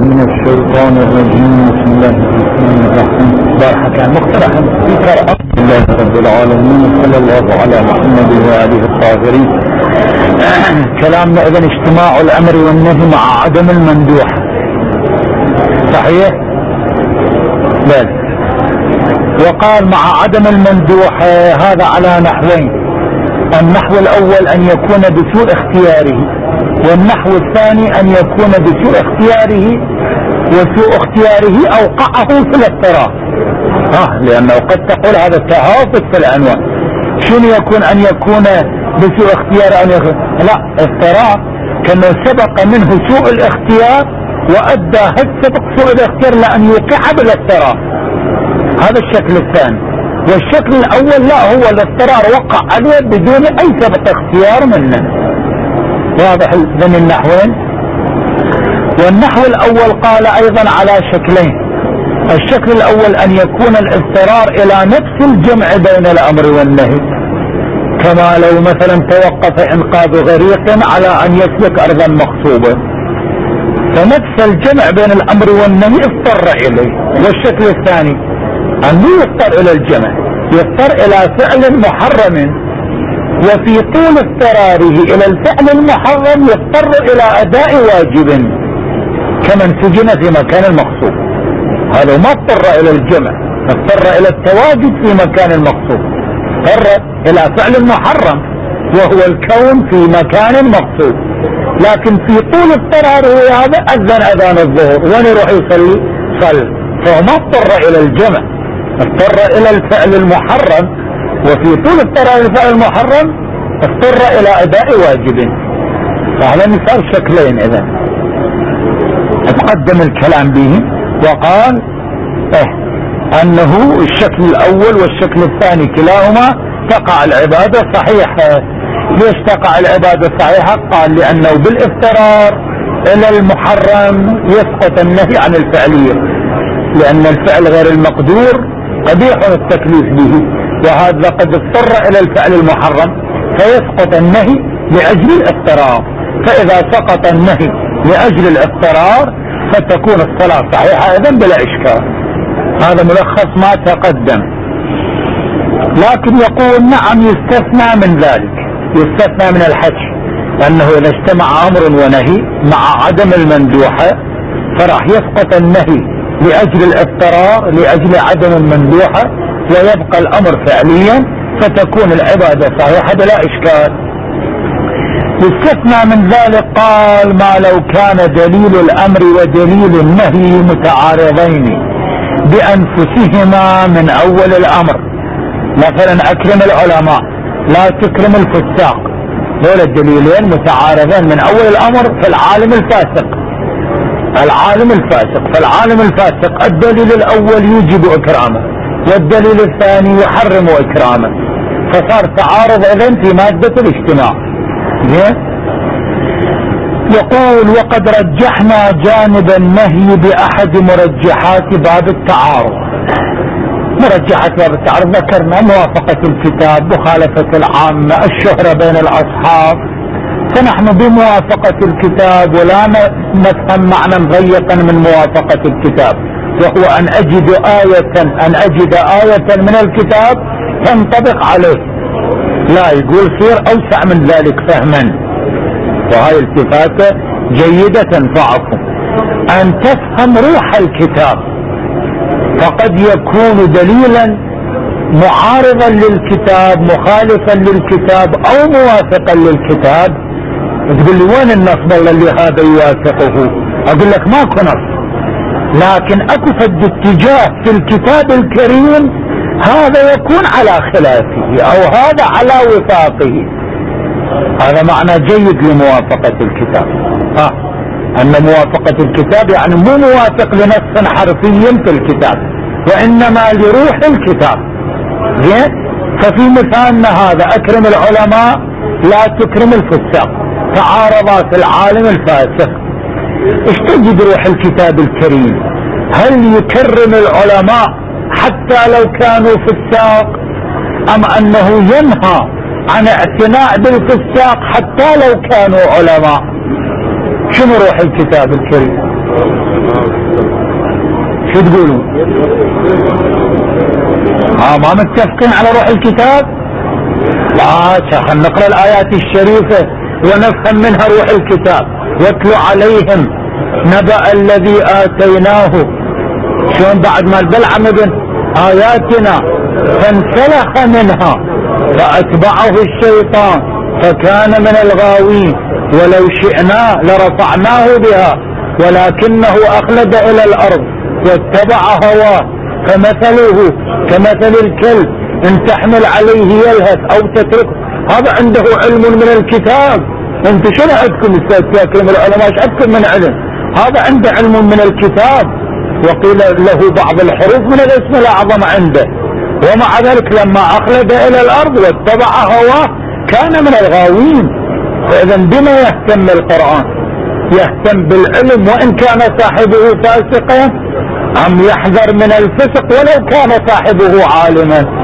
من الشيطان الرجيم. بسم الله الرحمن الرحيم. بارحة كان مقترح في قراءة الله رب العالمين صلى الله على محمد وآله الطاهرين. كلامنا إذن اجتماع الأمر والنهي مع عدم المندوح، صحيح؟ بل وقال مع عدم المندوح هذا على نحوين: النحو الأول أن يكون بسوء اختياره، والنحو الثاني أن يكون بسوء اختياره، وسوء اختياره أوقعه في الاضطرار. لأنه قد تقول هذا تهافت في الأنواع. شنو يكون أن يكون بسوء اختيار؟ أن يكون لا اضطرار، كأنه سبق منه سوء الاختيار وأدى سبق سوء الاختيار لأن يوقع بالاضطرار. هذا الشكل الثاني. والشكل الأول لا، هو الاضطرار وقع عليه بدون أي سبق اختيار منه. واضح بين النحوين. والنحو الأول قال أيضا على شكلين: الشكل الأول أن يكون الاضطرار إلى نفس الجمع بين الأمر والنهي، كما لو مثلا توقف إنقاذ غريق على أن يسلك أرضا مغصوبة، فنفس الجمع بين الأمر والنهي اضطر إليه. والشكل الثاني أنه يضطر إلى الجمع، يضطر إلى فعل محرم، وفي طول اضطراره إلى الفعل المحرم يضطر إلى أداء واجب كمن سجن في مكان المغصوب. هذا ما اضطر إلى الجمع، اضطر إلى التواجد في مكان المغصوب، اضطر إلى فعل محرم وهو الكون في مكان مغصوب، لكن في طول اضطراره هذا أذن أذان الظهر وين يروح يصلي؟ صلى. فهو ما اضطر إلى الجمع، اضطر إلى الفعل المحرم، وفي طول اضطرار الفعل المحرم اضطر إلى أداء واجب. فهذا مثال شكلين. إذا تقدم الكلام به وقال أنه الشكل الأول والشكل الثاني كلاهما تقع العبادة صحيحة. ليش تقع العبادة صحيحة؟ قال لأنه بالاضطرار إلى المحرم يسقط النهي عن الفعلية، لأن الفعل غير المقدور قبيح التكليف به، وهذا قد اضطر إلى الفعل المحرم فيسقط النهي لأجل الاضطرار. فإذا سقط النهي لأجل الاضطرار فتكون الصلاة صحيحة إذن بلا إشكال. هذا ملخص ما تقدم. لكن يقول نعم يستثنى من ذلك، يستثنى من الحج، لأنه إذا اجتمع أمر ونهي مع عدم المندوحة فراح يسقط النهي لأجل الاضطرار لأجل عدم المندوحة ويبقى الأمر فعليا، فتكون العبادة صحيحة بلا إشكال. يستثنى من ذلك قال ما لو كان دليل الأمر ودليل النهي متعارضين بأنفسهما من أول الأمر. مثلا أكرم العلماء لا تكرم الفساق، دول الدليلين متعارضين من أول الأمر في العالم الفاسق. فالعالم الفاسق الدليل الأول يوجب إكرامه والدليل الثاني يحرم إكرامه، فصار تعارض إذن في مادة الاجتماع. يقول وقد رجحنا جانب النهي بأحد مرجحات باب التعارض. مرجحات باب التعارض ذكرنا موافقة الكتاب، مخالفة العامة، الشهرة بين الأصحاب. فنحن بموافقة الكتاب ولا نفهم معنى ضيقا من موافقة الكتاب، وهو أن أجد آية من الكتاب تنطبق عليه. لا يقول صير أوسع من ذلك فهما، وهاي التفاتة جيدة تنفعكم أن تفهم روح الكتاب. فقد يكون دليلا معارضا للكتاب مخالفا للكتاب أو موافقا للكتاب. تقول لي وين النص اللي هذا يوافقه؟ أقول لك ماكو نص، لكن أكو فد اتجاه في الكتاب الكريم هذا يكون على خلافه أو هذا على وفاقه. هذا معنى جيد لموافقة الكتاب. أن موافقة الكتاب يعني مو موافق لنص حرفي في الكتاب، وإنما لروح الكتاب. ففي مثالنا هذا أكرم العلماء لا تكرم الفساق، تعارضات العالم الفاسق. ايش تجد روح الكتاب الكريم؟ هل يكرم العلماء حتى لو كانوا فساق، أم أنه ينهى عن اعتناء بالفساق حتى لو كانوا علماء؟ شنو روح الكتاب الكريم؟ شو تقولون؟ ما متفقين على روح الكتاب؟ لا، خلينا نقرأ الآيات الشريفة ونفهم منها روح الكتاب. واتلو عليهم نبأ الذي آتيناه، شلون بعد ما بلعم ابن آياتنا فانسلخ منها فأتبعه الشيطان فكان من الغاوين ولو شئنا لرفعناه بها ولكنه أخلد إلى الأرض واتبع هواه فمثله كمثل الكلب إن تحمل عليه يلهث أو تتركه. هذا عنده علم من الكتاب. انت شنو عندكم استاذ كريم العلماء؟ ايش عندكم من علم؟ هذا عنده علم من الكتاب. وقيل له بعض الحروف من الاسم الاعظم عنده، ومع ذلك لما اخلد الى الارض واتبع هواه كان من الغاوين. فاذا بما يهتم القرآن؟ يهتم بالعلم وان كان صاحبه فاسقا، ام يحذر من الفسق ولو كان صاحبه عالما؟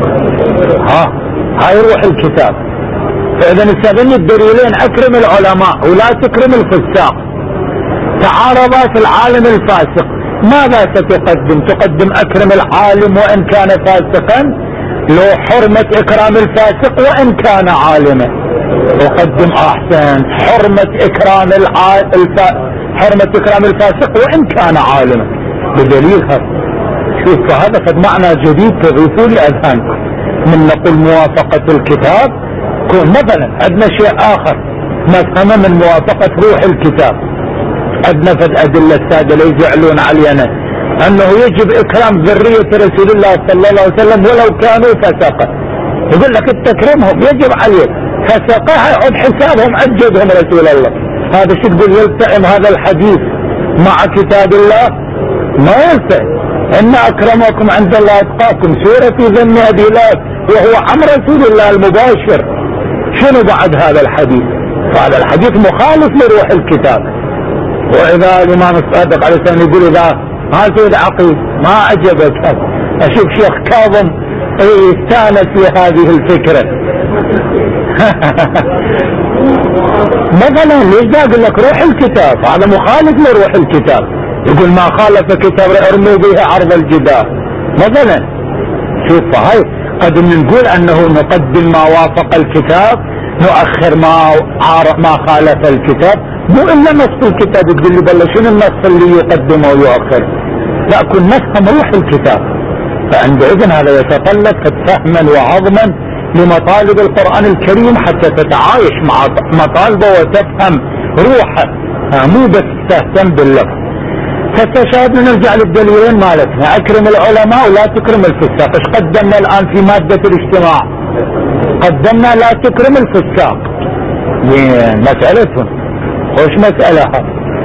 هاي روح الكتاب. فاذا نستخدم الدليلين، اكرم العلماء ولا تكرم الفساق. تعارضات العالم الفاسق، ماذا ستقدم؟ تقدم اكرم العالم وان كان فاسقا، لو حرمة اكرام الفاسق وان كان عالما. اقدم احسن حرمة اكرام حرمة اكرام الفاسق وان كان عالما بدليل هذا. شوف هذا قد معنى جديد تضيفوا لي اذهانكم. من نقول موافقة الكتاب، كون مثلا عندنا شيء اخر نفهمه من موافقة روح الكتاب. عندنا في الادلة السادة لا يزعلون علينا انه يجب اكرام ذرية رسول الله صلى الله عليه وسلم ولو كانوا فسقة. يقول لك التكريمهم يجب عليك، فسقة يعود حسابهم اجدهم رسول الله. هذا شو تقول؟ يلتئم هذا الحديث مع كتاب الله؟ ما يلتئم. ان اكرمكم عند الله اتقاكم، سورة ذم ابي لهب وهو عم رسول الله المباشر. شنو بعد هذا الحديث؟ هذا الحديث مخالف لروح الكتاب. واذا الامام الصادق عليه السلام يقول اذا سيد عقيل ما عجبك هذا، اشوف شيخ كاظم استانس في هذه الفكرة. مثلا ليش دا اقول لك روح الكتاب؟ هذا مخالف لروح الكتاب. يقول ما خالف كتاب ارموا به عرض الجدار مثلا. شوف هاي قد نقول انه نقدم ما وافق الكتاب، نؤخر ما خالف الكتاب. مو الا نص الكتاب تقول لي بل شنو النص اللي يقدمه ويؤخر؟ لا، كن نفهم روح الكتاب. فعندئذ هذا يتطلب فهما وعظما لمطالب القرآن الكريم حتى تتعايش مع مطالبه وتفهم روحه، مو بس تهتم باللفظ. فاستشهدنا نرجع للدليلين مالتنا، اكرم العلماء ولا تكرم الفساق. ايش قدمنا الان في مادة الاجتماع؟ قدمنا لا تكرم الفساق. مسألتهم وش مسألة؟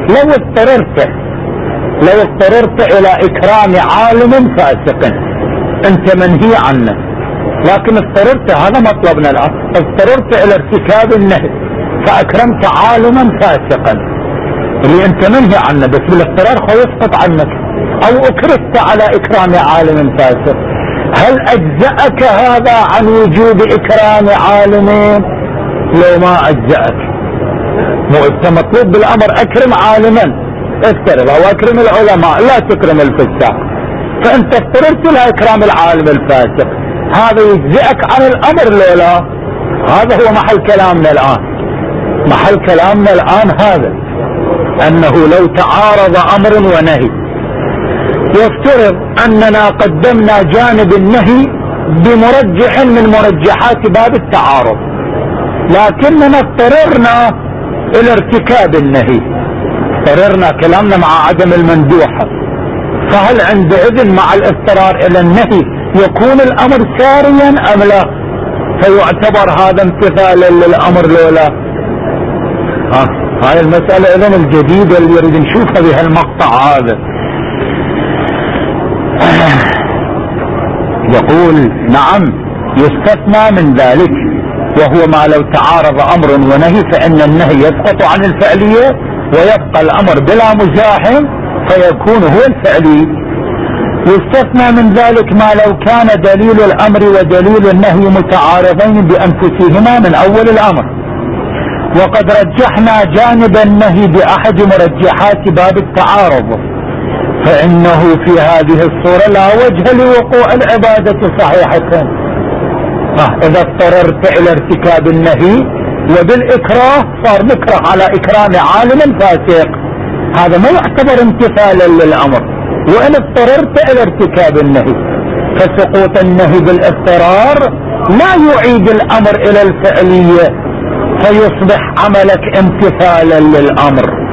لو اضطررت الى اكرام عالم فاسق انت منهي عنه، لكن اضطررت، هذا مطلبنا الان، اضطررت الى ارتكاب النهي فاكرمت عالما فاسقا اللي انت منهي عنه، بس بالاضطرار يسقط عنك. او اكرهت على اكرام عالم فاسق، هل اجزأك هذا عن وجوب اكرام عالمين؟ لو ما اجزأك، مو انت مطلوب بالامر اكرم عالما افترض، او اكرم العلماء لا تكرم الفساق، فانت اضطررت الى اكرام العالم الفاسق، هذا يجزئك عن الامر لو لا؟ هذا هو محل كلامنا الان. محل كلامنا الان هذا، انه لو تعارض امر ونهي، يفترض اننا قدمنا جانب النهي بمرجح من مرجحات باب التعارض، لكننا اضطررنا الى ارتكاب النهي، اضطررنا كلامنا مع عدم المندوحة. فهل عندئذ مع الاضطرار الى النهي يكون الامر ساريا ام لا؟ فيعتبر هذا امتثالا للامر لولا؟ هاي المسألة اذن الجديدة اللي يريد نشوفها بهالمقطع هذا. يقول نعم يستثنى من ذلك، وهو ما لو تعارض امر ونهي فان النهي يسقط عن الفعلية ويبقى الامر بلا مزاحم فيكون هو الفعلي. يستثنى من ذلك ما لو كان دليل الامر ودليل النهي متعارضين بانفسهما من اول الامر، وقد رجحنا جانب النهي باحد مرجحات باب التعارض، فإنه في هذه الصورة لا وجه لوقوع العبادة صحيحة. إذا اضطررت إلى ارتكاب النهي وبالإكراه صار مكره على إكرام عالم فاسق، هذا ما يعتبر امتثالا للأمر. وإن اضطررت إلى ارتكاب النهي، فسقوط النهي بالاضطرار لا يعيد الأمر إلى الفعلية فيصبح عملك امتثالا للأمر.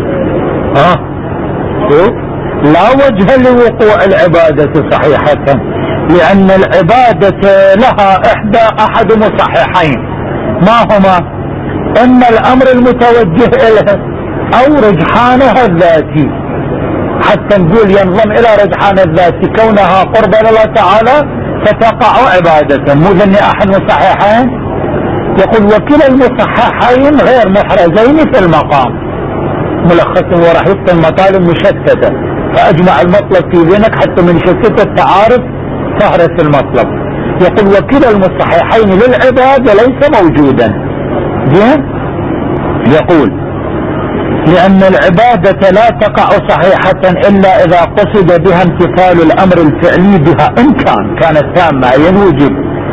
لا وجه لوقوع العبادة صحيحة، لأن العبادة لها أحد مصححين، ما هما؟ إما الأمر المتوجه إليه أو رجحانها الذاتي. حتى نقول ينضم إلى رجحان الذاتي كونها قربا لله تعالى فتقع عبادة. مو ذني أحد مصححين؟ يقول وكلا المصححين غير محرزين في المقام، ملخص ورحيق المطالب مشتتة، فأجمع المطلب في ذهنك حتى من شتت التعارف فهرس المطلب. يقول وكلا المصححين للعبادة ليس موجودا. زين؟ يقول لأن العبادة لا تقع صحيحة إلا إذا قصد بها امتثال الأمر الفعلي بها، إن كانت تامة ينوجب،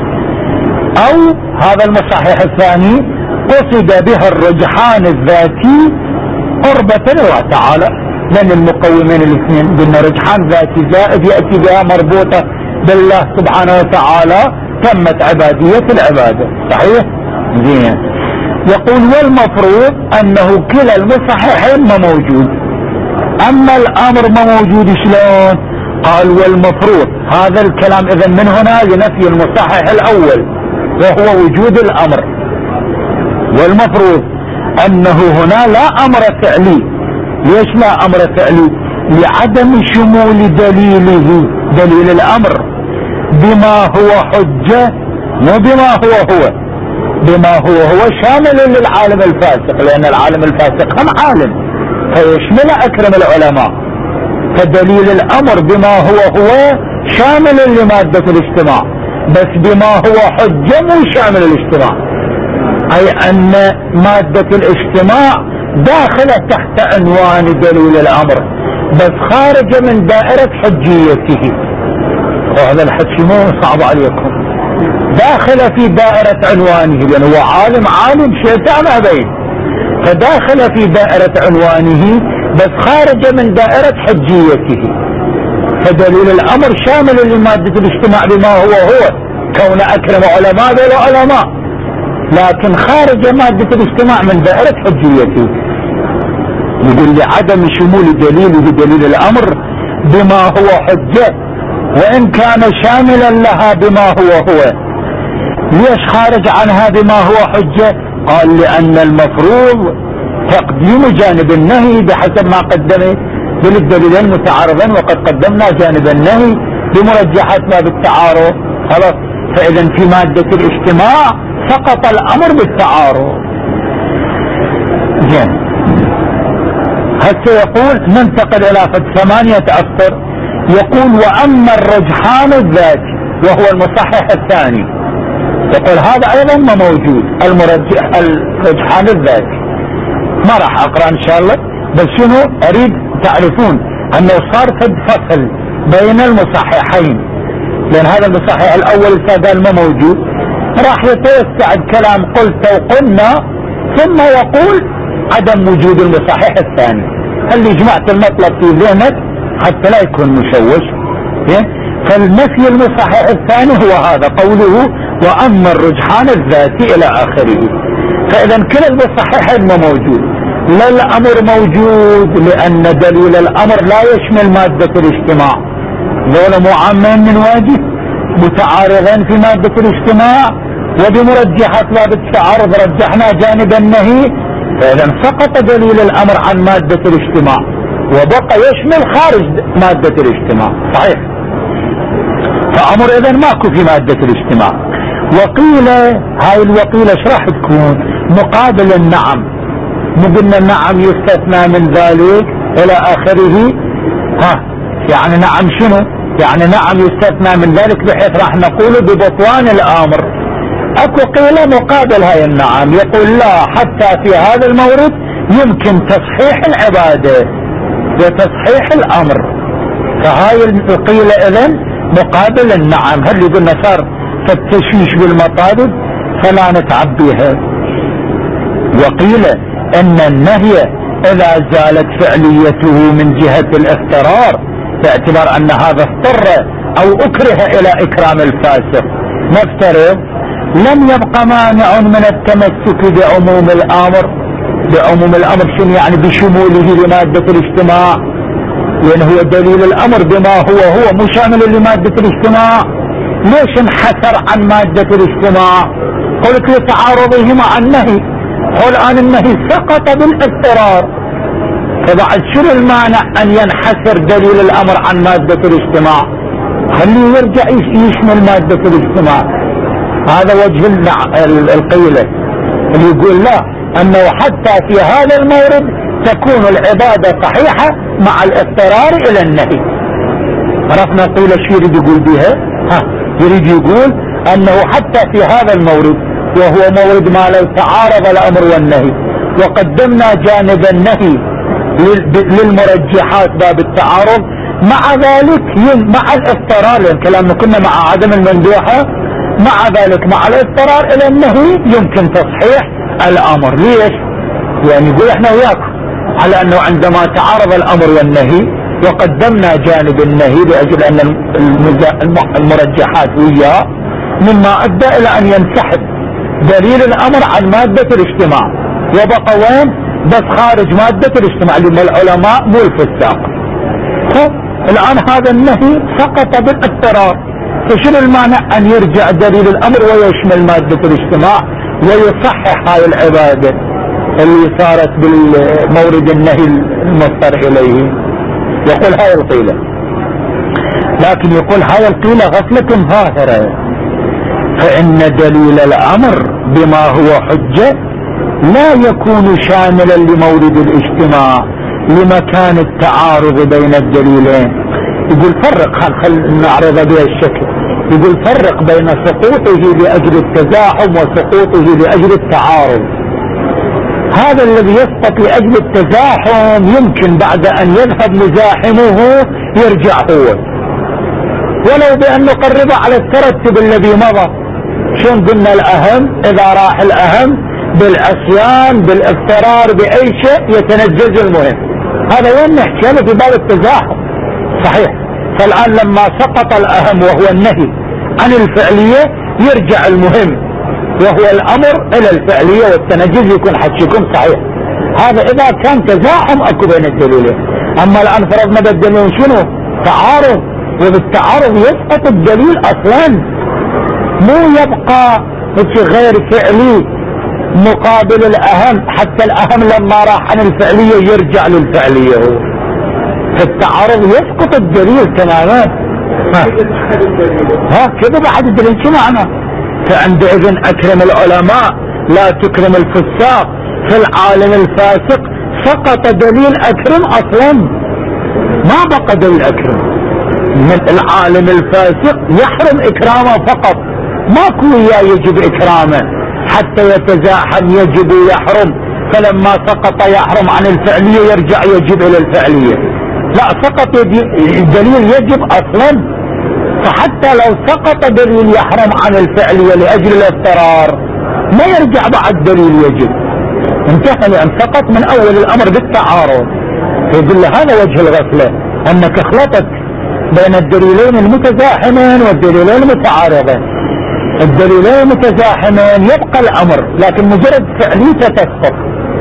أو هذا المصحح الثاني قصد بها الرجحان الذاتي قربة لله تعالى، لأن المقومين الاثنين قلنا رجحان ذاتي زائد يأتي بها مربوطة بالله سبحانه وتعالى تمت عبادية العبادة. صحيح؟ زين. يقول والمفروض أنه كلا المصححين ما موجود. أما الأمر ما موجود شلون؟ قال والمفروض، هذا الكلام إذن من هنا لنفي المصحح الأول وهو وجود الأمر. والمفروض أنه هنا لا أمر فعلي. ليش لا أمر فعلي؟ لعدم شمول دليل الأمر بما هو حجة، مو بما هو بما هو شامل للعالم الفاسق، لأن العالم الفاسق هم عالم فيشمل أكرم العلماء. فدليل الأمر بما هو شامل لمادة الاجتماع، بس بما هو حجة مو شامل الاجتماع، أي أن مادة الاجتماع داخلة تحت عنوان دليل الأمر بس خارجة من دائرة حجيته. وهذا الحكي مو صعب عليكم، داخل في دائرة عنوانه، لأنه هو عالم شيطان أبين، فداخل في دائرة عنوانه بس خارج من دائرة حجيته. فدليل الأمر شامل لمادة الاجتماع بما هو كون أكرم علماء بلا علماء، لكن خارج مادة الاجتماع من دائرة حجيته. يقول لعدم شمول دليل الأمر بما هو حجة وإن كان شاملا لها بما هو. ليش خارج عنها بما هو حجة؟ قال لأن المفروض تقديم جانب النهي بحسب ما قدمه بالدليلين متعارضين، وقد قدمنا جانب النهي بمرجحات باب التعارض. خلاص، فإذا في مادة الاجتماع سقط الأمر بالتعارض. زين. هسه يقول ننتقل إلى 8 أسطر. يقول وأما الرجحان الذاتي وهو المصحح الثاني، يقول هذا أيضا ما موجود. الرجحان الذاتي ما راح أقرأ إن شاء الله، بس شنو أريد تعرفون أنه صار فصل بين المصححين، لأن هذا المصحح الأول قال ما موجود، راح يتوسع الكلام قلت وقلنا ثم يقول عدم وجود المصحح الثاني. اللي جمعت المطلب في ذهنك حتى لا يكون مشوش. فالنفي المصحح الثاني هو هذا قوله وأما الرجحان الذاتي إلى آخره. فإذا كلا المصححين ما موجود، لا الأمر موجود لأن دليل الأمر لا يشمل مادة الاجتماع، ذولا معامين من واجه متعارضين في مادة الاجتماع، وبمرجحات باب التعارض رجحنا جانب النهي، فإذا سقط دليل الأمر عن مادة الاجتماع وبقى يشمل خارج مادة الاجتماع. صحيح، فأمر إذن ماكو في مادة الاجتماع. وقيلة، هاي الوقيلة ايش راح تكون؟ مقابل النعم. قلنا النعم يستثنى من ذلك إلى آخره. يعني نعم شنو؟ يعني نعم يستثنى من ذلك بحيث راح نقول ببطلان الأمر. اكو قيلة مقابل هاي النعم، يقول لا، حتى في هذا المورد يمكن تصحيح العبادة وتصحيح الأمر. فهاي القيلة إذن مقابل النعم. هل يقولنا صار فالتشويش بالمطالب فلا نتعبيها. وقيل ان النهي اذا زالت فعليته من جهة الاضطرار باعتبار ان هذا اضطر او اكره الى اكرام الفاسق. نفترض لم يبقى مانع من التمسك بعموم الامر. بعموم الامر شنو يعني؟ بشموله لمادة الاجتماع، لان هو دليل الامر بما هو مو شامل لمادة الاجتماع. ليش انحسر عن مادة الاجتماع؟ قلت لتعارضه مع النهي. قل الان النهي سقط بالاضطرار، فبعد شنو المانع ان ينحسر دليل الامر عن مادة الاجتماع؟ خليه يرجع يشمل مادة الاجتماع. هذا وجه القيلة اللي يقول لا، انه حتى في هذا المورد تكون العبادة صحيحة مع الاضطرار الى النهي. عرفنا قيلة شو يريد يقول بها؟ يريد يقول انه حتى في هذا المورد، وهو مورد ما لو تعارض الامر والنهي، وقدمنا جانب النهي للمرجحات باب التعارض، مع ذلك مع الاضطرار، لان كلامنا كنا مع عدم المندوحة، مع ذلك مع الاضطرار الى النهي يمكن تصحيح الامر. ليش؟ يعني يقول احنا وياكم على انه عندما تعارض الامر والنهي وقدمنا جانب النهي لاجل ان المرجحات وياه، مما ادى الى ان ينسحب دليل الامر عن مادة الاجتماع، وبقى وين؟ بس خارج مادة الاجتماع اللي هم العلماء مو الفساق. الان هذا النهي سقط بالاضطرار، فشنو المانع ان يرجع دليل الامر ويشمل مادة الاجتماع ويصحح هاي العبادة اللي صارت بالمورد النهي المضطر اليه. يقول هاي القيلة، لكن يقول هاي القيلة غفلة ظاهرة، فإن دليل الأمر بما هو حجة لا يكون شاملا لمورد الاجتماع لمكان التعارض بين الدليلين. يقول فرق، خل نعرض بها الشكل. يقول فرق بين سقوطه لأجل التزاحم وسقوطه لأجل التعارض. هذا الذي يسقط لأجل التزاحم يمكن بعد أن يذهب مزاحمه يرجع هو، ولو بأن نقربه على الترتب الذي مضى. شون قلنا الأهم؟ إذا راح الأهم بالعصيان بالاضطرار بأي شيء يتنجز المهم. هذا وين نحكي؟ هذا في باب التزاحم صحيح. فالآن لما سقط الأهم وهو النهي عن الفعلية يرجع المهم وهو الامر الى الفعلية والتنجز، يكون حكيكم صحيح. هذا اذا كان تزاحم اكو بين الدليلين. اما الان فرضنا بالدليل شنو؟ تعارض، وبالتعارض يسقط الدليل اصلا، مو يبقى غير فعلي مقابل الاهم. حتى الاهم لما راح عن الفعلية يرجع للفعلية هو، فالتعارض يسقط الدليل تماما. كذا بعد الدليل شو معنى؟ فعندئذ اكرم العلماء لا تكرم الفساق، في العالم الفاسق سقط دليل اكرم اصلا، ما بقى دليل اكرم. من العالم الفاسق يحرم اكرامه فقط، ماكو وياه يجب اكرامه، حتى يتزاحم يجب ويحرم. فلما سقط يحرم عن الفعلية يرجع يجب الى الفعلية. لا، سقط الدليل يجب اصلا. فحتى لو سقط دليل يحرم عن الفعلية لأجل الاضطرار ما يرجع بعد دليل يجب، انتهى، لأن سقط من أول الأمر بالتعارض. يقول له هذا وجه الغفلة، أنك اخلطت بين الدليلين المتزاحمين والدليلين المتعارضين. الدليلين المتزاحمين يبقى الأمر، لكن مجرد فعليته تسقط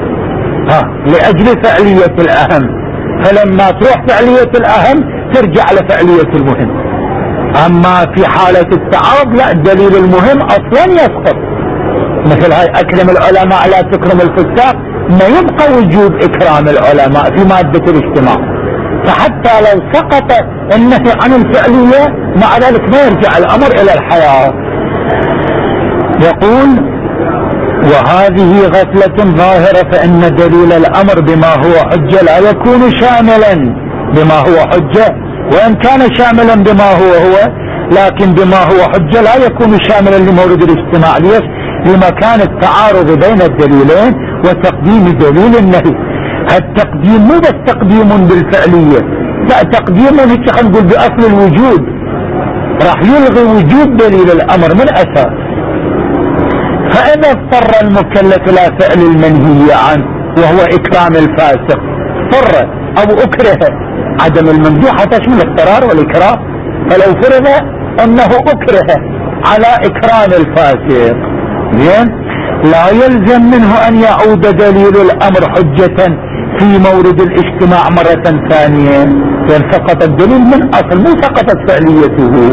لأجل فعلية الأهم، فلما تروح فعلية الأهم ترجع لفعلية المهم. اما في حالة التعارض لا، الدليل المهم اصلا يسقط. مثل هاي اكرم العلماء لا تكرم الفساق، ما يبقى وجوب اكرام العلماء في مادة الاجتماع. فحتى لو سقط النهي عن الفعلية مع ذلك ما يرجع الامر الى الحياة. يقول وهذه غفلة ظاهرة، فان دليل الامر بما هو حجة لا يكون شاملا بما هو حجة، وإن كان شاملا بما هو لكن بما هو حجة لا يكون شاملا لمورد الاجتماع. ليش؟ لمكان التعارض بين الدليلين وتقديم دليل النهي. التقديم مو بس تقديم بالفعلية، لا تقديمه هيك خلينا نقول باصل الوجود، راح يلغي وجود دليل الامر من اساس. فاذا اضطر المكلف الى فعل المنهي عنه وهو اكرام الفاسق، اضطر او اكره، عدم الممدوح تشمل الاضطرار والاكراه، فلو فرض انه اكره على اكرام الفاسق زين لا يلزم منه ان يعود دليل الامر حجة في مورد الاجتماع مرة ثانية، لان سقط الدليل من اصل، مو سقطت فعليته.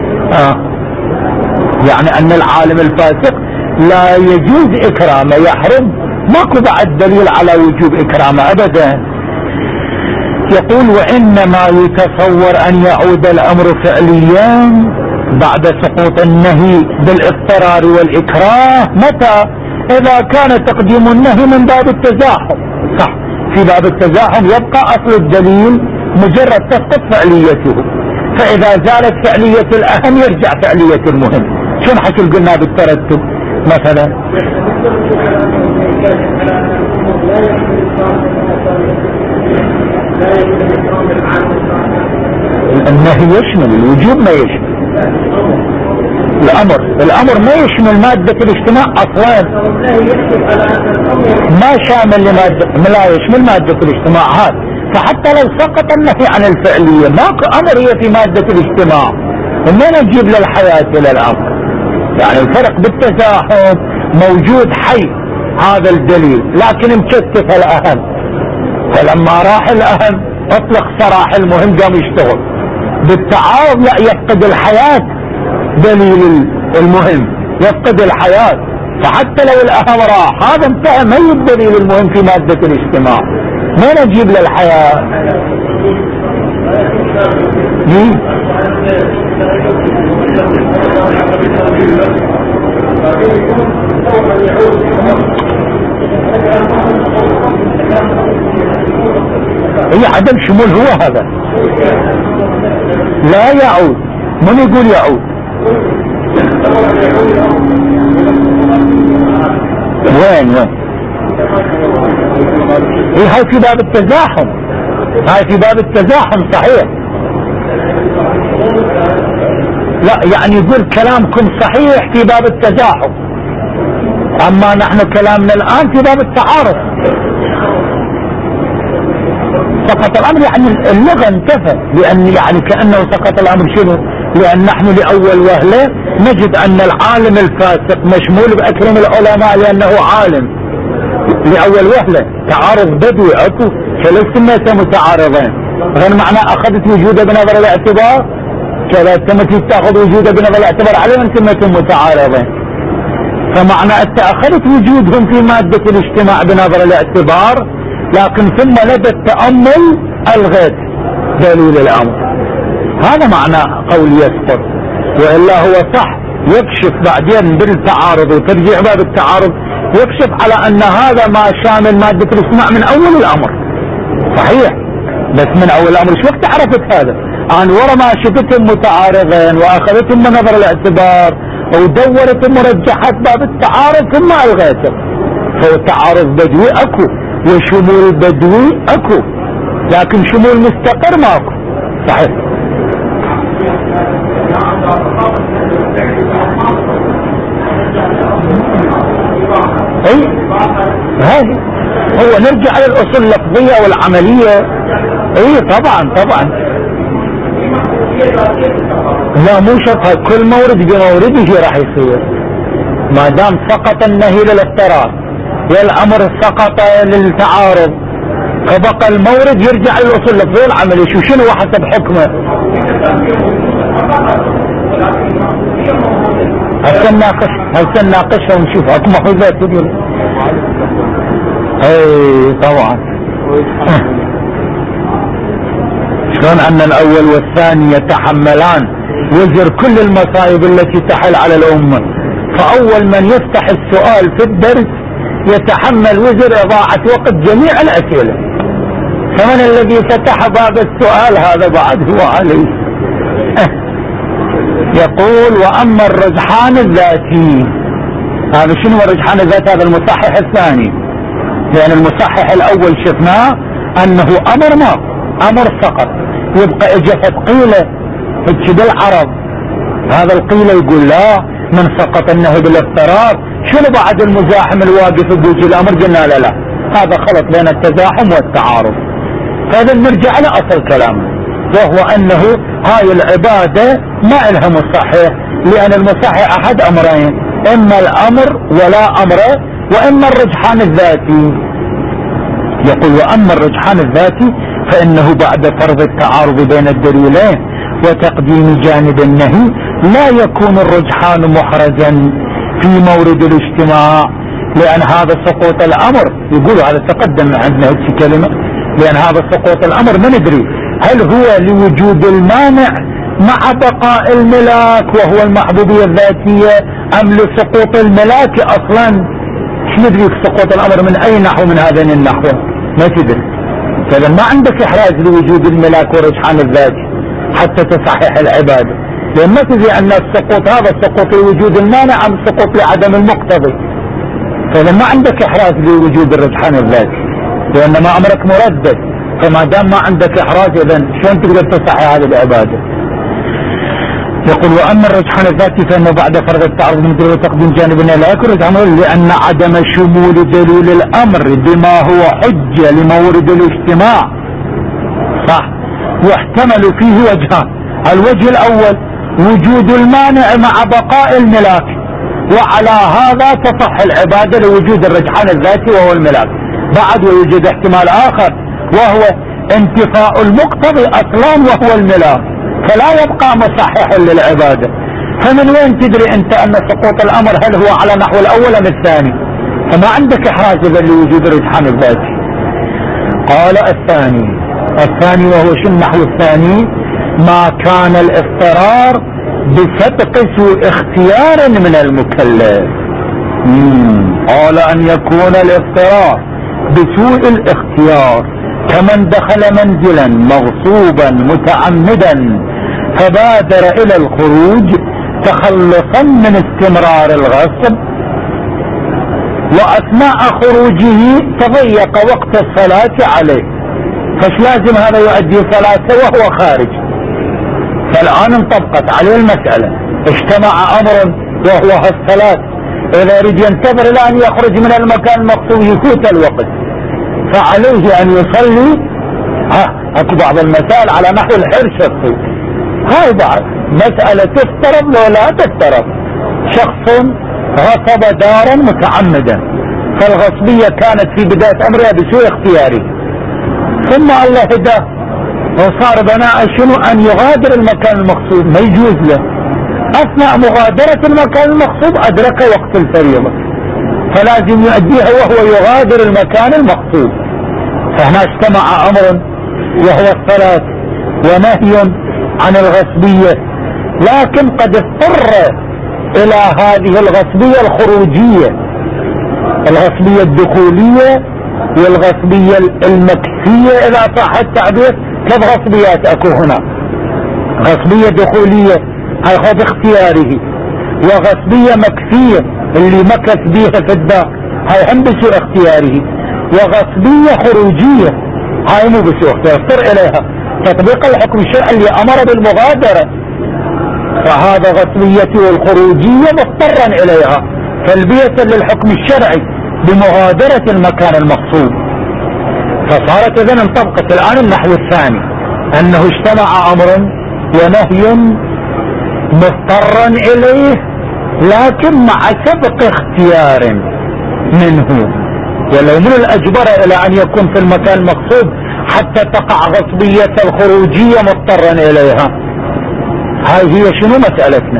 يعني ان العالم الفاسق لا يجوز اكرامه، يحرم، ماكو بعد دليل على وجوب اكرامه ابدا. يقول وانما يتصور ان يعود الامر فعليا بعد سقوط النهي بالاضطرار والاكراه، متى؟ اذا كان تقديم النهي من باب التزاحم، صح، في باب التزاحم يبقى اصل الدليل مجرد تسقط فعليته، فاذا زالت فعلية الاهم يرجع فعلية المهم. شو حكي قلنا بالترتب مثلا؟ النهي يشمل الوجوب، ما يشمل الامر ما يشمل مادة الاجتماع اصلا، ما شامل لمادة، لا يشمل مادة الاجتماع هذا. فحتى لو سقط النهي عن الفعلية ماكو امر هي في مادة الاجتماع، ومن نجيب للحياة الى الامر؟ يعني الفرق بالتزاحم موجود حي هذا الدليل، لكن مكتف الاهم، فلما راح الاهم اطلق سراح المهم قام يشتغل. بالتعارض لا، يفقد الحياة دليل المهم، يفقد الحياة، فحتى لو الاهم راح هذا انتهى، ما هي الدليل المهم في مادة الاجتماع، ما نجيب للحياة. هي عدم شمول هو هذا، لا يعود. من يقول يعود؟ وين هاي في باب التزاحم، هاي في باب التزاحم صحيح. لا يعني يقول كلامكم صحيح في باب التزاحم، اما نحن كلامنا الان في باب التعارض. سقط الامر يعني اللغة انتفى، لان يعني كأنه سقط الامر شنو؟ لان نحن لاول وهلة نجد ان العالم الفاسق مشمول باكرم العلماء لانه عالم، لاول وهلة تعارض بدوي اكو، فليس سميته متعارضين، غير معنى اخذت وجوده بنظر الاعتبار، كذا تمت تاخذ وجوده بنظر الاعتبار عليه ان سميتهم متعارضين، فمعنى انت اخذت وجودهم في مادة الاجتماع بنظر الاعتبار، لكن ثم لدى التأمل الغيت دليل الامر. هذا معنى قول يسقط، وإلا هو صح يكشف بعدين بالتعارض، وترجيع باب التعارض يكشف على ان هذا ما شامل مادة الاجتماع من اول الامر، صحيح، بس من اول الامر شو وقت عرفت هذا؟ انا ورا ما شفتهم متعارضين واخذتهم من نظر الاعتبار ودورت مرجحات باب التعارض ثم الغيته، فهو تعارض بدوي اكو وشمول بدوي اكو، لكن شمول مستقر ماكو، صحيح. اي هذه هو نرجع على الاصول اللفظية والعملية. اي طبعا لا مو شرط، كل مورد بمورده راح يصير، ما دام سقط النهي للاضطرار والامر سقط للتعارض، فبقى المورد يرجع للاصول اللفظية والعملية. شنو حسب حكمه؟ هسه نناقشها ونشوف حكمه اذا تقول. اي طبعا شلون ان الاول والثاني يتحملان وزر كل المصائب التي تحل على الامة، فاول من يفتح السؤال في الدرس يتحمل وزر اضاعة وقت جميع الاسئلة، فمن الذي فتح باب السؤال هذا بعد هو عليه. يقول واما الرجحان الذاتي، هذا شنو الرجحان الذاتي؟ هذا المصحح الثاني، لان المصحح الاول شفناه انه امر ما امر سقط، يبقى اجت قيلة هيك بالعرب. هذا القيلة يقول لا، من سقط النهي بالاضطرار شنو بعد المزاحم الواقف يقول الامر؟ قلنا لا لا، هذا خلط بين التزاحم والتعارض. فهذا نرجع على اصل كلامه، وهو انه هاي العبادة ما لها مصحح، لان المصحح احد امرين، اما الامر ولا امر، واما الرجحان الذاتي. يقول واما الرجحان الذاتي فانه بعد فرض التعارض بين الدليلين وتقديم جانب النهي لا يكون الرجحان محرجا في مورد الاجتماع، لان هذا سقوط الامر، يقول هذا تقدم عندنا هيك كلمة، لان هذا سقوط الامر ما ندري هل هو لوجود المانع مع بقاء الملاك وهو المحبوبية الذاتية، ام لسقوط الملاك اصلا. شو ندري سقوط الامر من اي نحو من هذين النحو؟ ما تدري. فاذا ما عندك احراز لوجود الملاك والرجحان الذاتي حتى تصحح العبادة، لان ما تدري ان السقوط هذا سقوط لوجود المانع ام سقوط لعدم المقتضي. فاذا ما عندك احراز لوجود الرجحان الذاتي، لان ما امرك مردد، فما دام ما عندك احراز اذا شلون تقدر تصحح هذه العبادة؟ يقول واما الرجحان الذاتي فانه بعد فرض التعرض من دليل تقديم جانبنا لا يكون رجحان، لان عدم شمول دليل الامر بما هو حجة لمورد الاجتماع صح، واحتمل فيه وجهان. الوجه الاول وجود المانع مع بقاء الملاك، وعلى هذا تصح العبادة لوجود الرجحان الذاتي وهو الملاك. بعد ويوجد احتمال اخر وهو انتفاء المقتضي اصلا وهو الملاك، فلا يبقى مصحح للعبادة. فمن وين تدري انت ان سقوط الامر هل هو على نحو الاول ام الثاني؟ فما عندك احراز اذا لوجود الرجحان الذاتي. قال الثاني وهو شو النحو الثاني؟ ما كان الاضطرار بسبق سوء اختيار من المكلف. قال ان يكون الاضطرار بسوء الاختيار كمن دخل منزلا مغصوبا متعمدا فبادر الى الخروج تخلصا من استمرار الغصب، واثناء خروجه تضيق وقت الصلاة عليه، فش لازم هذا يؤدي صلاته وهو خارج. فالآن انطبقت عليه المسألة، اجتمع أمر وهو الصلاة، إذا يريد ينتظر إلى أن يخرج من المكان المقصود يفوت الوقت، فعليه أن يصلي. أكو بعض المسائل على نحو الحرص الصيف، هاي بعض مسألة تفترض لو لا تفترض. شخص غصب دارا متعمدا، فالغصبية كانت في بداية أمرها بسوء اختياره، ثم الله هداه وصار بناء شنو ان يغادر المكان المقصود، ما يجوز له. اثناء مغادرة المكان المقصود ادرك وقت الفريضة، فلازم يؤديها وهو يغادر المكان المقصود. فهنا اجتمع امر وهو الصلاة ونهي عن الغصبية، لكن قد اضطر الى هذه الغصبية الخروجية، الغصبية الدخولية والغصبية المكسية اذا صح التعبير. 3 غصبيات اكو هنا، غصبية دخولية هاي خذ اختياره، وغصبية مكسية اللي مكث بيها في الدار هاي هم بسوء اختياره، وغصبية خروجية هاي مو بسوء اختيار اضطر اليها تطبيق الحكم الشرعي اللي امر بالمغادرة، فهذا غصبيته والخروجية مضطرا اليها تلبية للحكم الشرعي بمغادرة المكان المقصود. فصارت اذن انطبقت الان النحو الثاني، انه اجتمع امر ونهي مضطرا اليه لكن مع سبق اختيار منه، ولو من الاجبر الى ان يكون في المكان المقصود حتى تقع غصبية الخروجية مضطرا اليها. هاي هي شنو مسألتنا؟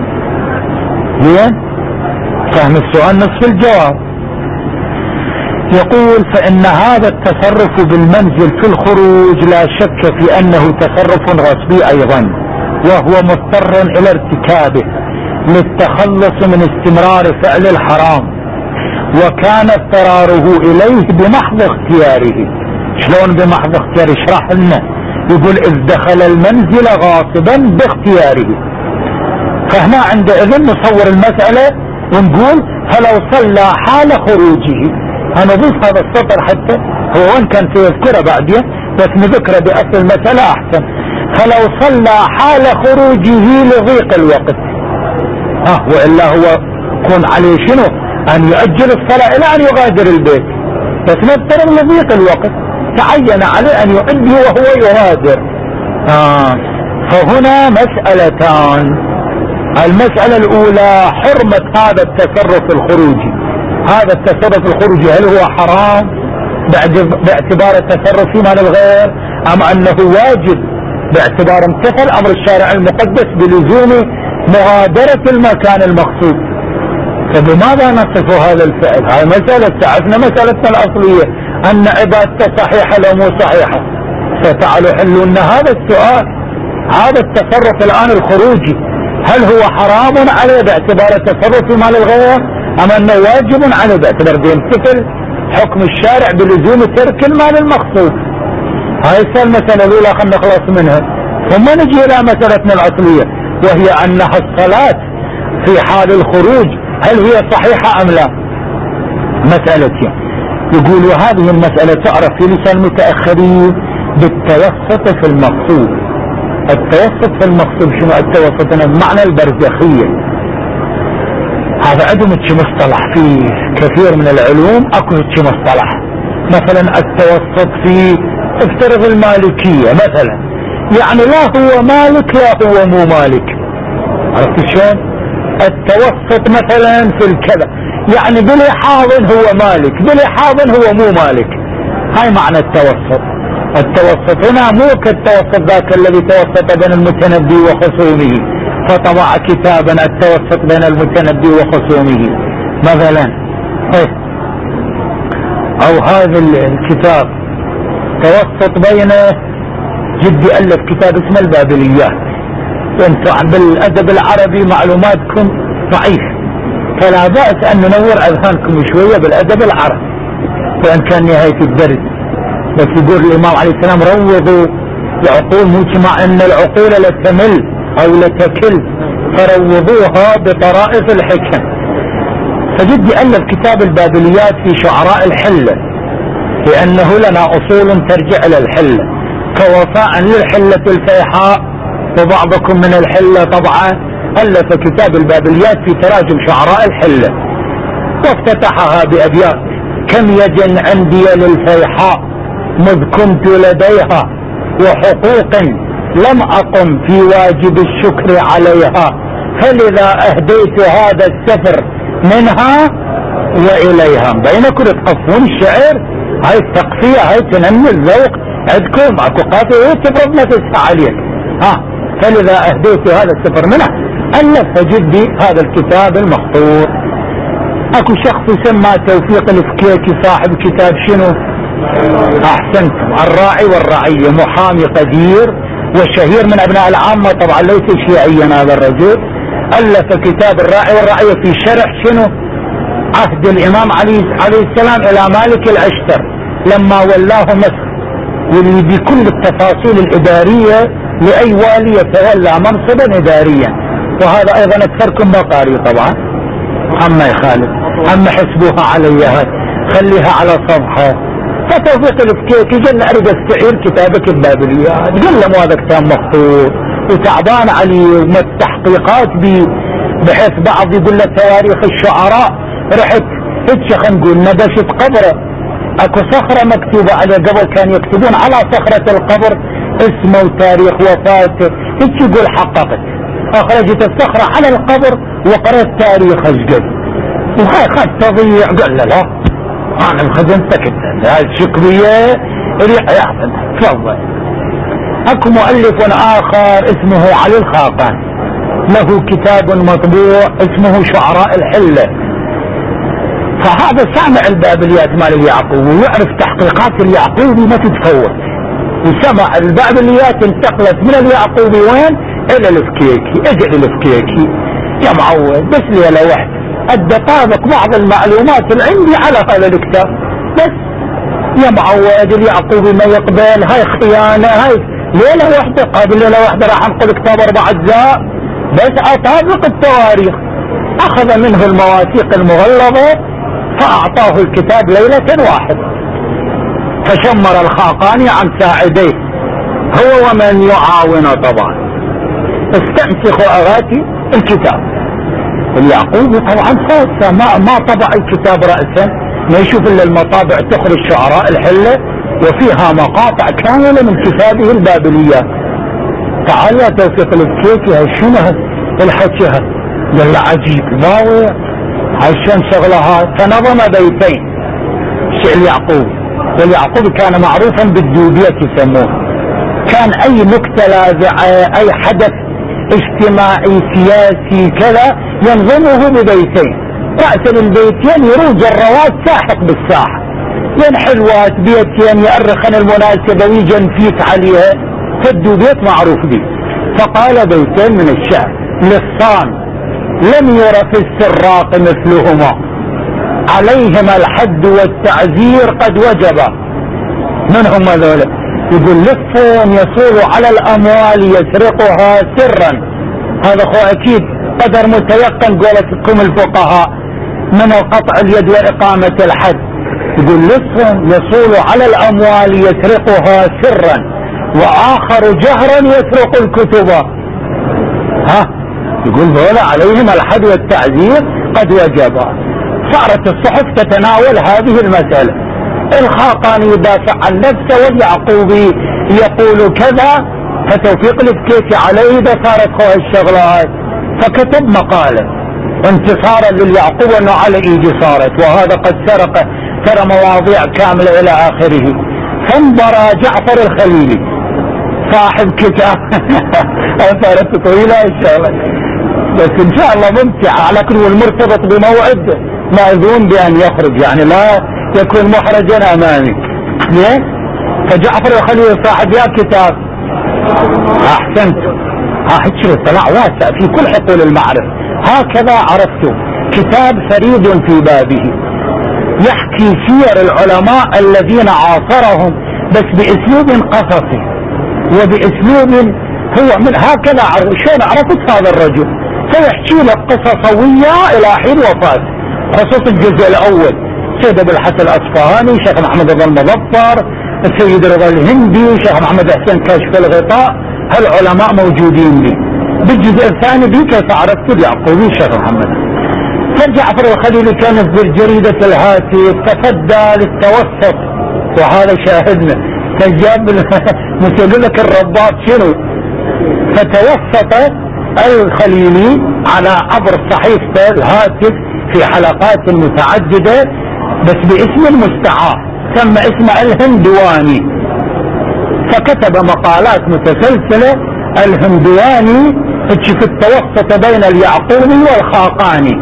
هي فهم السؤال نصف الجواب. يقول فإن هذا التصرف بالمنزل في الخروج لا شك في أنه تصرف غصبي أيضا، وهو مضطر إلى ارتكابه للتخلص من استمرار فعل الحرام، وكان اضطراره إليه بمحض اختياره. شلون بمحض اختياره؟ اشرح لنا. يقول إذ دخل المنزل غاصبا باختياره. فهنا عندئذ نصور المسألة ونقول فلو صلى حال خروجه. هنضيف هذا السطر حتى هو وين كان سيذكره بعدين، بس نذكره بأصل المسألة أحسن. فلو صلى حال خروجه لضيق الوقت، وإلا هو يكون عليه شنو؟ أن يؤجل الصلاة إلى أن يغادر البيت، بس نفترض لضيق الوقت تعين عليه أن يؤدي وهو يغادر. فهنا مسألتان. المسألة الأولى حرمة هذا التصرف الخروجي. هذا التصرف الخروجي هل هو حرام باعتبار التصرف في مال الغير، أم أنه واجب باعتبار امتثل أمر الشارع المقدس بلزوم مغادرة المكان المقصود؟ فبماذا نصف هذا الفعل؟ هاي مسألة تعرفنا مسألتنا الأصلية أن عبادته صحيحة لو مو صحيحة. فتعالوا حلوا لنا هذا السؤال. هذا التصرف الآن الخروجي هل هو حرام عليه باعتبار التصرف في مال الغير، أم أنه واجب عليه باعتبار بيمتثل حكم الشارع بلزوم ترك المال المقصود؟ هاي المسألة الأولى خلنا نخلص منها، ثم نجي إلى مسألتنا الأصلية وهي أنها الصلاة في حال الخروج هل هي صحيحة أم لا؟ مسألتين. يقولوا هذه المسألة تعرف في لسان المتأخرين بالتوسط في المقصود. التوسط في المقصود شنو؟ التوسط بمعنى البرزخية. هذا عندهم مصطلح في كثير من العلوم، اكو مصطلح. مثلا التوسط في افترض المالكية مثلا، يعني لا هو مالك لا هو مو مالك. عرفت شلون؟ التوسط مثلا في الكذا، يعني بلحاظ هو مالك بلحاظ هو مو مالك. هاي معنى التوسط. التوسط هنا مو كالتوسط ذاك الذي توسط بين المتنبي وخصومه فطبع كتابا التوسط بين المتنبي وخصومه مثلا. او هذا الكتاب توسط بين جدي ألف كتاب اسمه البابليات. وانتم بالأدب العربي معلوماتكم ضعيف، فلا بأس أن ننور أذهانكم شوية بالأدب العربي وإن كان نهاية الدرس. بس يقول الإمام عليه السلام روضوا العقول، مو مع أن العقول لتمل أو لتكل، فروضوها بطرائف الحكم. فجدي ألف كتاب البابليات في شعراء الحلة، لأنه لنا أصول ترجع إلى الحلة، كوفاء للحلة الفيحاء وبعضكم من الحلة. طبعا ألف كتاب البابليات في تراجم شعراء الحلة، وافتتحها بأبيات: كم يجن عندي للفيحاء مذ كنت لديها، وحقوق لم أقم في واجب الشكر عليها، فلذا أهديت هذا السفر منها وإليها. بينكم تقفون الشعر، هاي التقفية هاي تنمي الذوق عندكم. اكو قافية تفرض ما تسعى عليك. فلذا أهديت هذا السفر منها. ألف جدي هذا الكتاب المخطوط. اكو شخص يسمى توفيق الفكيكي صاحب كتاب شنو؟ احسنتم، الراعي والرعية، محامي قدير وشهير من ابناء العامة، طبعا ليس شيعيا هذا الرجل. الف كتاب الراعي والرعية في شرح شنو؟ عهد الامام عليه السلام الى مالك الاشتر لما ولاه مصر، بكل التفاصيل الادارية لاي والي يتولى منصبا اداريا. وهذا ايضا اكثركم مقاري طبعا، اما يخالف، اما حسبوها علي هاي خليها على صفحة. فتوفيق الفكيكي قال اريد استعير كتابك البابليات، قال له هذا كتاب مخطوط وتعبان عليه وما التحقيقات بحيث بعض يقول له تواريخ الشعراء. رحت هيك خلينا نقول نبشت قبره، اكو صخرة مكتوبة عليه، قبل كان يكتبون على صخرة القبر اسمه وتاريخ وفاته. هيك يقول حققت، اخرجت الصخرة على القبر وقرأت تاريخ اشقد، وهاي خد تضيع. قال له لا انا مخدمتك انت، هاي الشكرية ريح. تفضل. اكو مؤلف اخر اسمه علي الخاقان، له كتاب مطبوع اسمه شعراء الحلة. فهذا سامع البابليات مال اليعقوبي ويعرف تحقيقات اليعقوبي ما تتفوت، وسمع البابليات انتقلت من اليعقوبي وين؟ الى الفكيكي. اجى الفكيكي يا معود بس ليلة واحدة الدقائق بعض المعلومات اللي عندي على هذا الكتاب بس. يا معود اليعقوبي ما يقبل، هاي خيانة. هاي ليلة واحدة، قبل ليلة واحدة راح انقل كتاب 4 أجزاء بس اطابق التواريخ. اخذ منه المواثيق المغلظة فاعطاه الكتاب ليلة واحدة. فشمر الخاقاني عن ساعديه هو ومن يعاونه طبعا. استنسخوا أغاتي الكتاب. اليعقوبي طبعا خاصة ما طبع الكتاب رأسا، ما يشوف إلا المطابع تخرج شعراء الحلة وفيها مقاطع كاملة من كتابه البابليات. تعال يا توفيق الكيكي شنو الحكي قال له عجيب باوي عشان شغلها. فنظم بيتين اليعقوبي. واليعقوبي كان معروفا بالدوبية يسموه. كان اي نكتة لاذعة اي حدث اجتماعي سياسي كذا ينظمه ببيتين. رأس البيتين يروج الرواد ساحق بالساحة، ين حلوات بيتين يأرخ عن المناسبة ويجنفيت عليها. فالدوبيت معروف به. فقال بيتين من الشعر: للصان لم ير في السراق مثلهما، عليهما الحد والتعزير قد وجبا. من هم هذول؟ يقول لص يصول على الاموال يسرقها سرا. هذا هو اكيد قدر متيقن قولتكم الفقهاء من قطع اليد واقامة الحد. يقول لص يصول على الاموال يسرقها سرا، واخر جهرا يسرق الكتب. يقول ذولا عليهم الحد والتعزير قد وجبا. صارت الصحف تتناول هذه المسألة. الخاقاني يدافع عن نفسه واليعقوبي يقول كذا، فتوفيق الكيكي عليه اذا صارت خوها الشغلات. فكتب مقالة انتصارا لليعقوب انه على ايدي صارت، وهذا قد سرق ترى مواضيع كاملة الى اخره. فانبرى جعفر الخليلي صاحب كتاب صارت طويلة ان شاء الله، بس ان شاء الله ممتعة على كل المرتبط بموعد مأذون بان يخرج، يعني لا يكون محرجا امامي. ليه؟ فجعفر الخليلي صاحب يا كتاب. احسنت. هيك اطلاع واسع في كل حقول المعرفة. هكذا عرفته كتاب فريد في بابه، يحكي سير العلماء الذين عاصرهم بس باسلوب قصصي وباسلوب هو من هكذا. شلون عرفت هذا الرجل؟ فيحكي لك قصصوية الى حين وفاته، خصوص الجزء الاول سيد ابو الحسن الاصفهاني، شيخ محمد رضا المظفر، السيد رضا الهندي، شيخ محمد حسين كاشف الغطاء. هالعلماء موجودين لي. بالجزء الثاني بي كيف عرفت اليعقوبي شيخ محمد. فجعفر الخليلي كان في جريدة الهاتف تفدى للتوسط، وهذا شاهدنا. فجاب مثل لك الرباط شنو. فتوسط الخليلي على عبر صحيفته الهاتف في حلقات متعددة بس باسم المستعار، سمى اسمه الهندواني. فكتب مقالات متسلسلة الهندواني في التوسط بين اليعقوبي والخاقاني.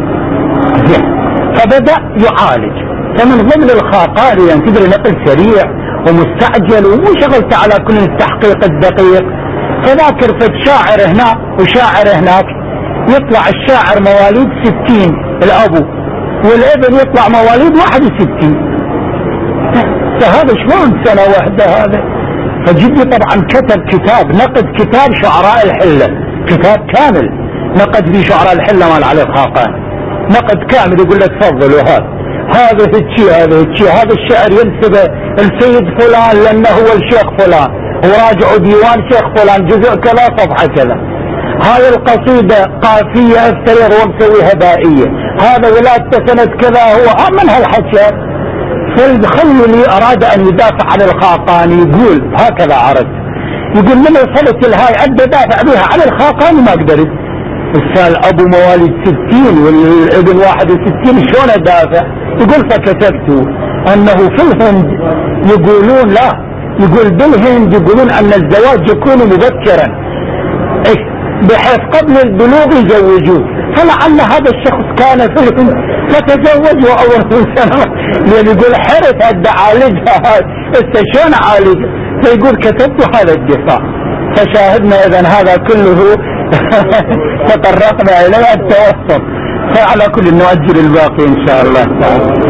فبدأ يعالج. فمن ضمن الخاقاني يعني تدري نقل سريع ومستعجل ومو شغلت على كل التحقيق الدقيق. فذاكر فد شاعر هنا وشاعر هناك، يطلع الشاعر مواليد 60 الابو، والابن يطلع مواليد 61. فهذا شلون سنة واحدة هذا؟ فجدي طبعا كتب كتاب، نقد كتاب شعراء الحلة، كتاب كامل نقد فيه شعراء الحلة مال علي الخاقاني، نقد كامل. يقول له تفضل هذا هالشيء هذا الشعر ينسبه السيد فلان لانه هو الشيخ فلان، وراجعوا ديوان شيخ فلان جزء كذا صفحة كذا. هاي القصيدة قافية افترض ومسويها بائية، هذا ولادته سنة كذا. هو من هالحكي. فالخليلي اراد ان يدافع عن الخاقاني، يقول هكذا عرفت، يقول من وصلت الهاي ادى دافع بها عن الخاقاني ما قدرت. السال ابو مواليد 60 والابن 61 شلون ادافع؟ يقول فكتبت انه في الهند يقولون لا، يقول بالهند يقولون ان الزواج يكون مبكرا بحيث قبل البلوغ يزوجوه، فلعل هذا الشخص كان في الهند فتزوج واول سنة، لان يقول حرف هد عالجها شلون عالج. فيقول كتبت هذا الدفاع. فشاهدنا اذا هذا كله تطرقنا اليه التوسط. فعلى كل نؤجل الباقي ان شاء الله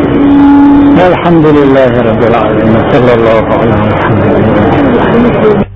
تعالى. الحمد لله رب العالمين، صلى الله عليه وسلم.